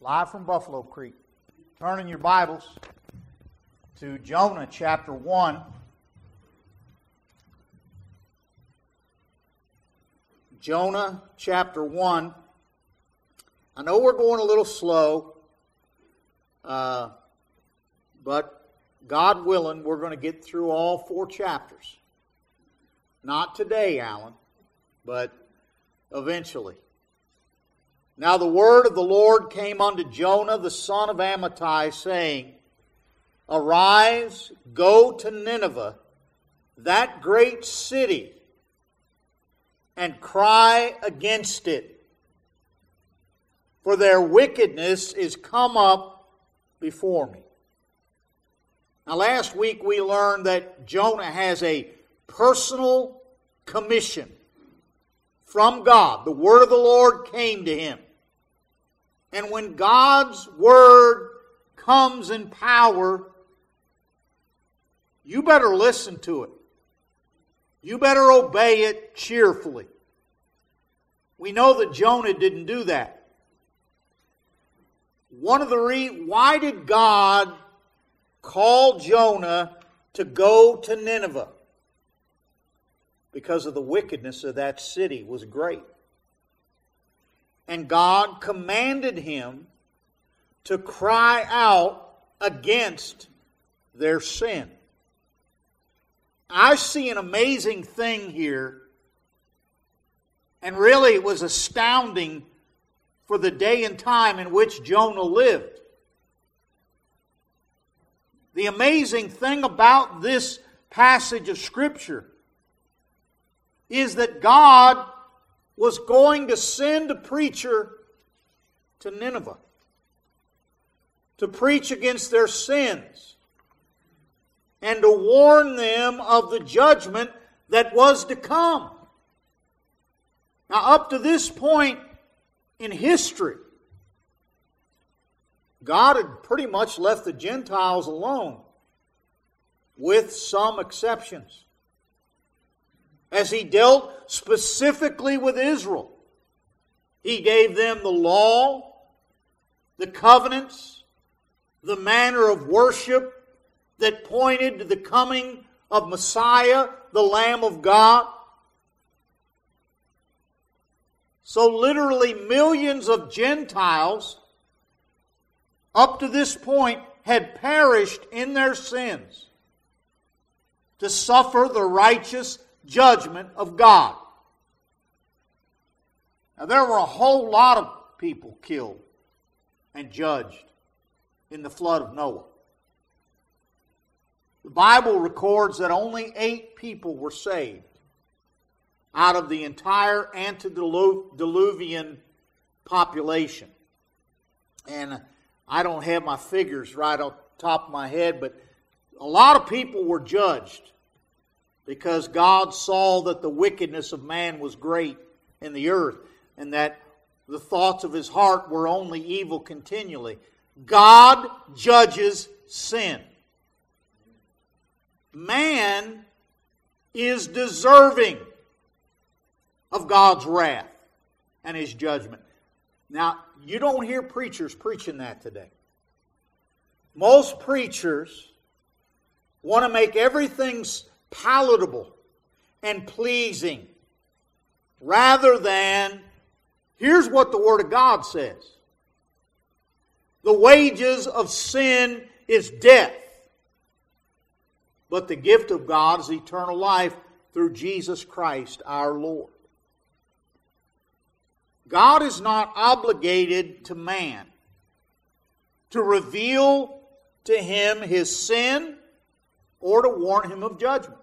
Live from Buffalo Creek. Turn in your Bibles to Jonah chapter 1. Jonah chapter 1. I know we're going a little slow, but God willing, we're going to get through all 4 chapters. Not today, Alan, but eventually. Now the word of the Lord came unto Jonah the son of Amittai, saying, Arise, go to Nineveh, that great city, and cry against it, for their wickedness is come up before me. Now last week we learned that Jonah has a personal commission from God. The word of the Lord came to him. And when God's word comes in power, you better listen to it. You better obey it cheerfully. We know that Jonah didn't do that. Why did God call Jonah to go to Nineveh? Because of the wickedness of that city was great. And God commanded him to cry out against their sin. I see an amazing thing here, and really it was astounding for the day and time in which Jonah lived. The amazing thing about this passage of Scripture is that God was going to send a preacher to Nineveh to preach against their sins and to warn them of the judgment that was to come. Now, up to this point in history, God had pretty much left the Gentiles alone, with some exceptions. As He dealt specifically with Israel, He gave them the law, the covenants, the manner of worship that pointed to the coming of Messiah, the Lamb of God. So literally millions of Gentiles up to this point had perished in their sins to suffer the righteous judgment of God. Now there were a whole lot of people killed and judged in the flood of Noah. The Bible records that only 8 people were saved out of the entire antediluvian population. And I don't have my figures right on top of my head, but a lot of people were judged because God saw that the wickedness of man was great in the earth and that the thoughts of his heart were only evil continually. God judges sin. Man is deserving of God's wrath and His judgment. Now, you don't hear preachers preaching that today. Most preachers want to make everything palatable and pleasing rather than, here's what the Word of God says. The wages of sin is death, but the gift of God is eternal life through Jesus Christ our Lord. God is not obligated to man to reveal to him his sin or to warn him of judgment.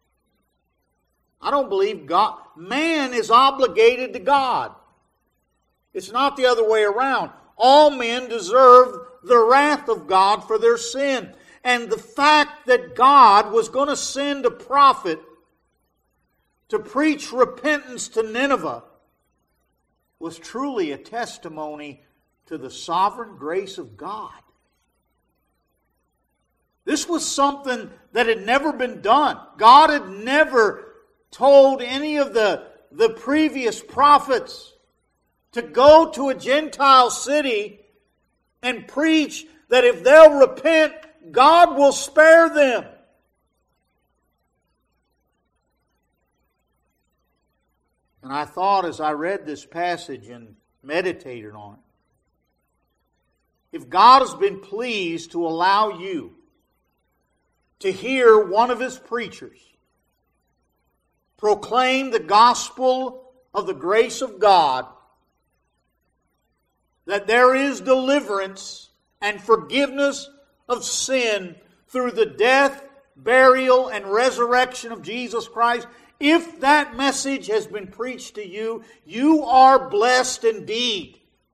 I don't believe man is obligated to God. It's not the other way around. All men deserve the wrath of God for their sin. And the fact that God was going to send a prophet to preach repentance to Nineveh was truly a testimony to the sovereign grace of God. This was something that had never been done. God had never told any of the previous prophets to go to a Gentile city and preach that if they'll repent, God will spare them. And I thought as I read this passage and meditated on it, if God has been pleased to allow you to hear one of His preachers proclaim the gospel of the grace of God, that there is deliverance and forgiveness of sin through the death, burial, and resurrection of Jesus Christ, if that message has been preached to you, you are blessed indeed.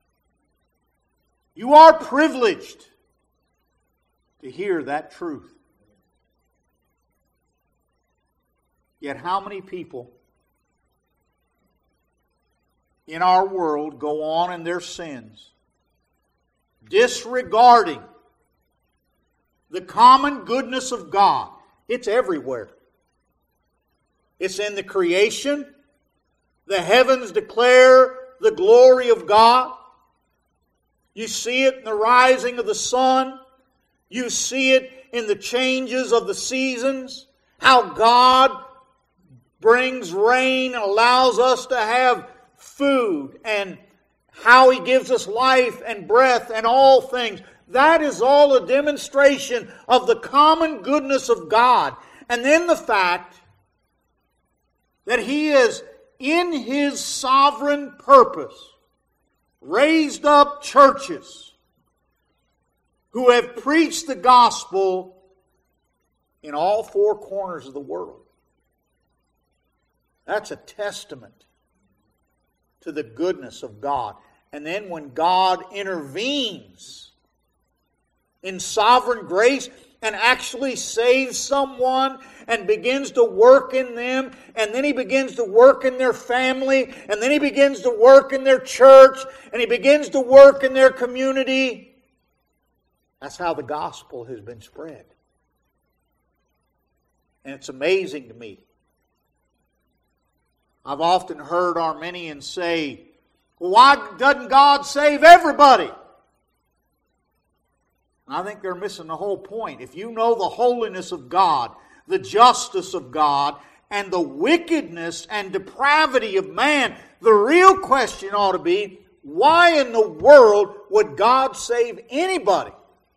You are privileged to hear that truth. Yet how many people in our world go on in their sins, disregarding the common goodness of God? It's everywhere. It's in the creation. The heavens declare the glory of God. You see it in the rising of the sun. You see it in the changes of the seasons. How God brings rain and allows us to have food, and how He gives us life and breath and all things. That is all a demonstration of the common goodness of God. And then the fact that He is, in His sovereign purpose, raised up churches who have preached the gospel in all four corners of the world. That's a testament to the goodness of God. And then when God intervenes in sovereign grace and actually saves someone and begins to work in them, and then He begins to work in their family, and then He begins to work in their church, and He begins to work in their community, that's how the gospel has been spread. And it's amazing to me. I've often heard Arminians say, well, why doesn't God save everybody? And I think they're missing the whole point. If you know the holiness of God, the justice of God, and the wickedness and depravity of man, the real question ought to be, why in the world would God save anybody?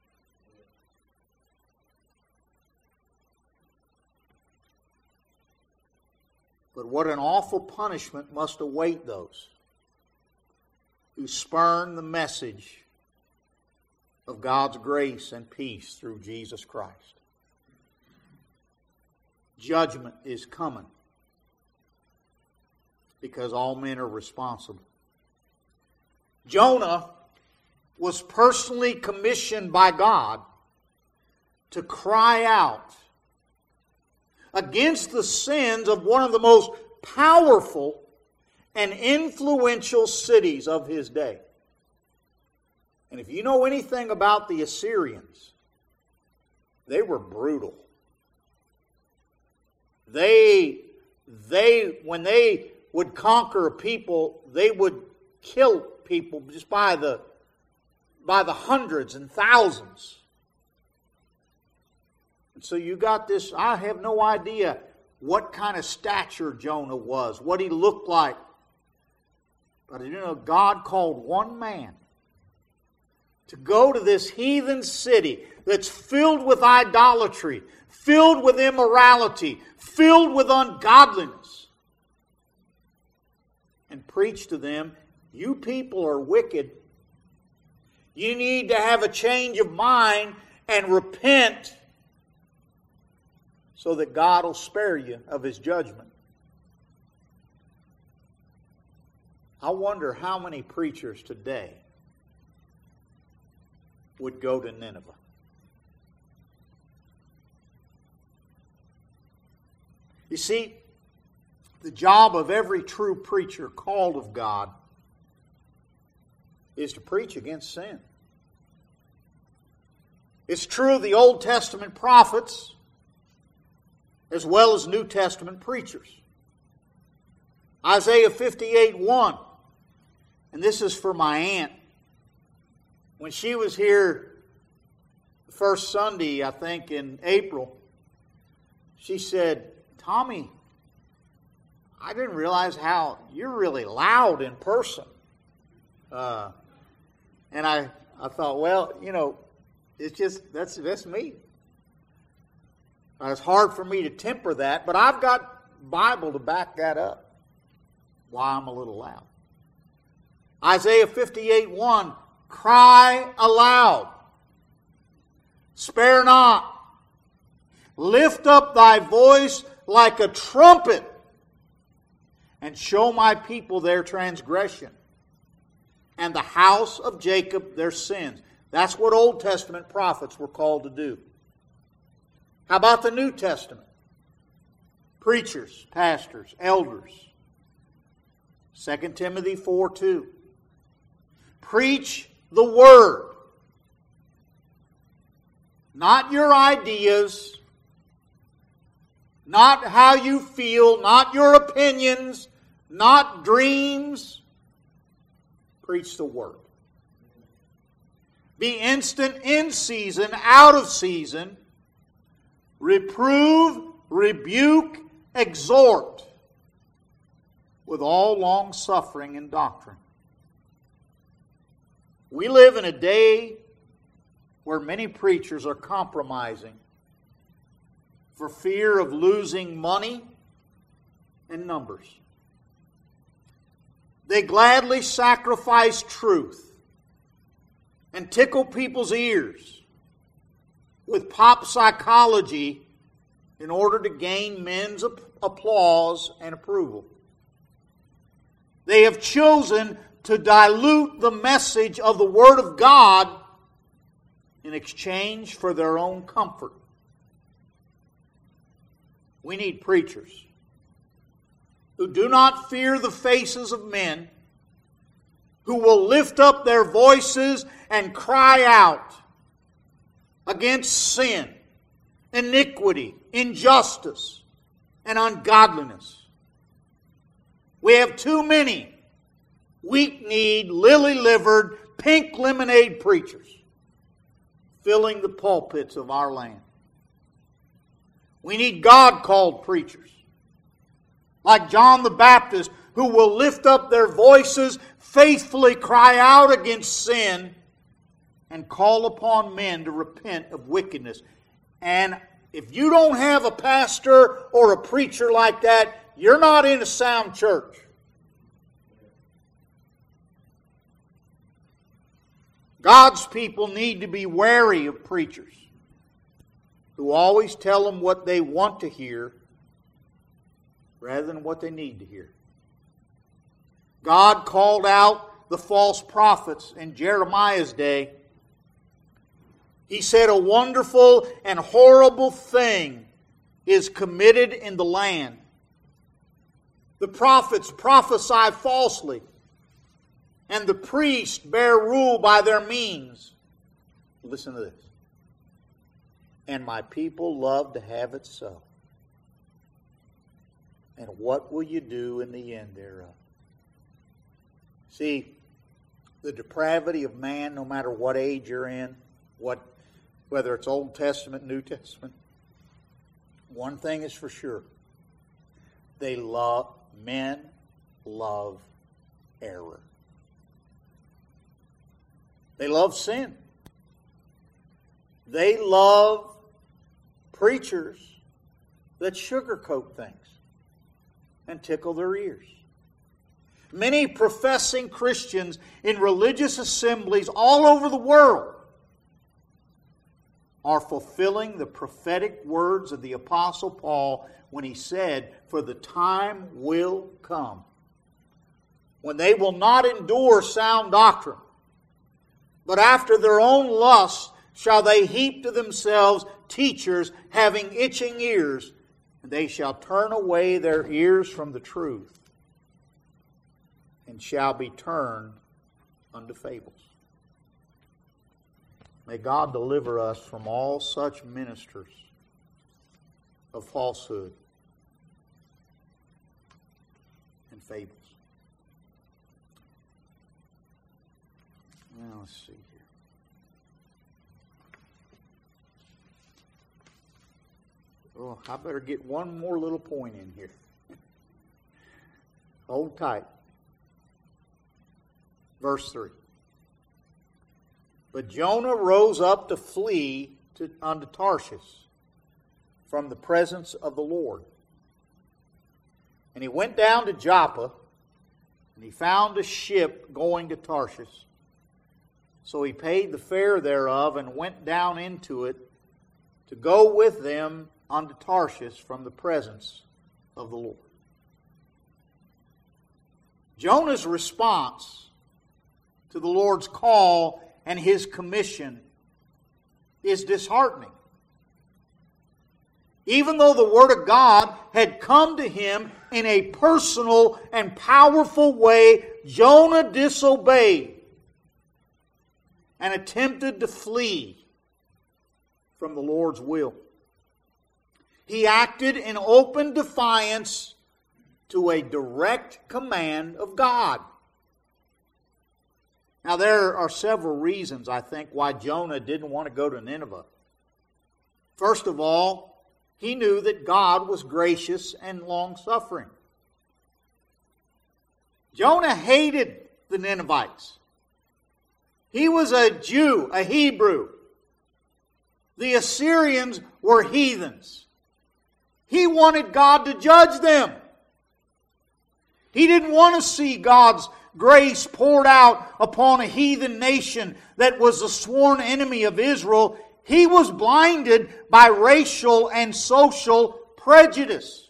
But what an awful punishment must await those who spurn the message of God's grace and peace through Jesus Christ. Judgment is coming because all men are responsible. Jonah was personally commissioned by God to cry out against the sins of one of the most powerful and influential cities of his day. And if you know anything about the Assyrians, they were brutal. When they would conquer a people, they would kill people just by the hundreds and thousands. And so you got this, I have no idea what kind of stature Jonah was, what he looked like. But you know, God called one man to go to this heathen city that's filled with idolatry, filled with immorality, filled with ungodliness, and preach to them, you people are wicked. You need to have a change of mind and repent so that God will spare you of His judgment. I wonder how many preachers today would go to Nineveh. You see, the job of every true preacher called of God is to preach against sin. It's true of the Old Testament prophets as well as New Testament preachers. Isaiah 58:1, and this is for my aunt. When she was here the first Sunday, I think in April, she said, "Tommy, I didn't realize how you're really loud in person." And I thought, well, it's just, that's me. It's hard for me to temper that, but I've got Bible to back that up, why I'm a little loud. Isaiah 58:1, cry aloud, spare not, lift up thy voice like a trumpet, and show my people their transgression, and the house of Jacob their sins. That's what Old Testament prophets were called to do. How about the New Testament? Preachers, pastors, elders. 2 Timothy 4:2. Preach the Word. Not your ideas, not how you feel, not your opinions, not dreams. Preach the Word. Be instant in season, out of season. Reprove, rebuke, exhort with all long suffering and doctrine. We live in a day where many preachers are compromising for fear of losing money and numbers. They gladly sacrifice truth and tickle people's ears with pop psychology in order to gain men's applause and approval. They have chosen to dilute the message of the Word of God in exchange for their own comfort. We need preachers who do not fear the faces of men, who will lift up their voices and cry out against sin, iniquity, injustice, and ungodliness. We have too many weak-kneed, lily-livered, pink lemonade preachers filling the pulpits of our land. We need God-called preachers like John the Baptist, who will lift up their voices, faithfully cry out against sin, and call upon men to repent of wickedness. And if you don't have a pastor or a preacher like that, you're not in a sound church. God's people need to be wary of preachers who always tell them what they want to hear rather than what they need to hear. God called out the false prophets in Jeremiah's day. He said, "A wonderful and horrible thing is committed in the land. The prophets prophesy falsely, and the priests bear rule by their means." Listen to this. "And my people love to have it so. And what will you do in the end thereof?" See, the depravity of man, no matter what age you're in, whether it's Old Testament, New Testament, one thing is for sure. Men love error. They love sin. They love preachers that sugarcoat things and tickle their ears. Many professing Christians in religious assemblies all over the world are fulfilling the prophetic words of the Apostle Paul when he said, "For the time will come when they will not endure sound doctrine, but after their own lusts shall they heap to themselves teachers having itching ears, and they shall turn away their ears from the truth, and shall be turned unto fables." May God deliver us from all such ministers of falsehood and fables. Now, let's see here. Oh, I better get one more little point in here. Hold tight. Verse 3. But Jonah rose up to flee unto Tarshish from the presence of the Lord. And he went down to Joppa, and he found a ship going to Tarshish. So he paid the fare thereof, and went down into it to go with them unto Tarshish from the presence of the Lord. Jonah's response to the Lord's call and his commission is disheartening. Even though the Word of God had come to him in a personal and powerful way, Jonah disobeyed and attempted to flee from the Lord's will. He acted in open defiance to a direct command of God. Now, there are several reasons, I think, why Jonah didn't want to go to Nineveh. First of all, he knew that God was gracious and long-suffering. Jonah hated the Ninevites. He was a Jew, a Hebrew. The Assyrians were heathens. He wanted God to judge them. He didn't want to see God's grace poured out upon a heathen nation that was a sworn enemy of Israel. He was blinded by racial and social prejudice.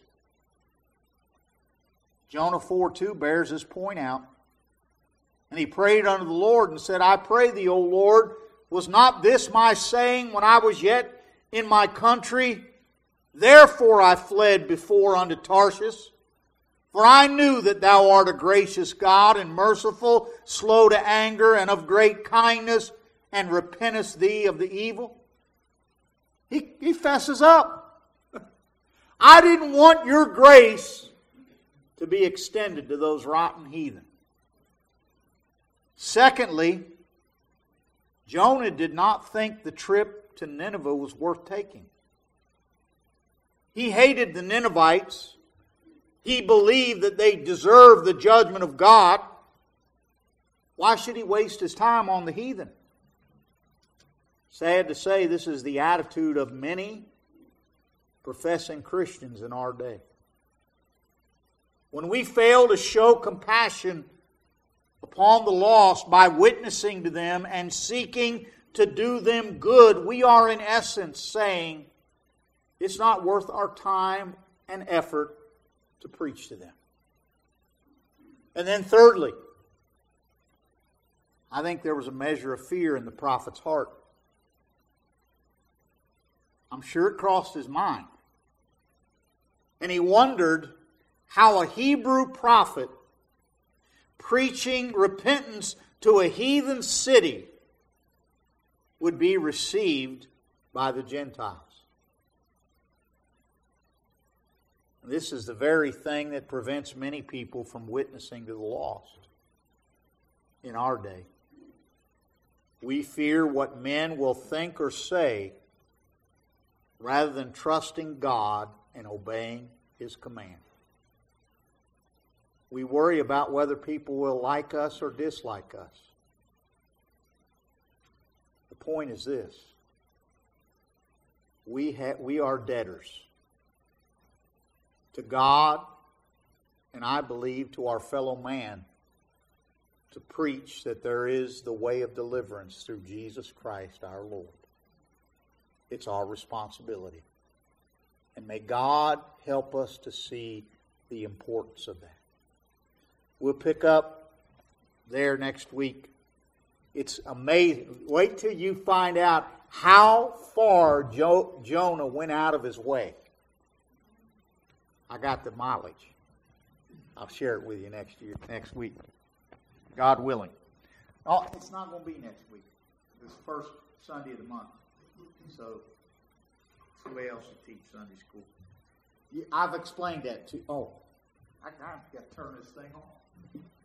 Jonah 4:2 bears this point out. And he prayed unto the Lord and said, I pray thee, O Lord, was not this my saying when I was yet in my country? Therefore I fled before unto Tarshish. For I knew that thou art a gracious God and merciful, slow to anger, and of great kindness, and repentest thee of the evil. He fesses up. I didn't want your grace to be extended to those rotten heathen. Secondly, Jonah did not think the trip to Nineveh was worth taking. He hated the Ninevites. He believed that they deserved the judgment of God. Why should he waste his time on the heathen? Sad to say, this is the attitude of many professing Christians in our day. When we fail to show compassion upon the lost by witnessing to them and seeking to do them good, we are in essence saying, it's not worth our time and effort to preach to them. And then thirdly, I think there was a measure of fear in the prophet's heart. I'm sure it crossed his mind. And he wondered how a Hebrew prophet preaching repentance to a heathen city would be received by the Gentiles. This is the very thing that prevents many people from witnessing to the lost in our day. We fear what men will think or say rather than trusting God and obeying His command. We worry about whether people will like us or dislike us. The point is this. We are debtors to God, and I believe to our fellow man, to preach that there is the way of deliverance through Jesus Christ our Lord. It's our responsibility. And may God help us to see the importance of that. We'll pick up there next week. It's amazing. Wait till you find out how far Jonah went out of his way. I got the mileage. I'll share it with you next week. God willing. Oh, it's not going to be next week. It's the first Sunday of the month. So, somebody else will teach Sunday school. I've explained that to. Oh, I got to turn this thing on.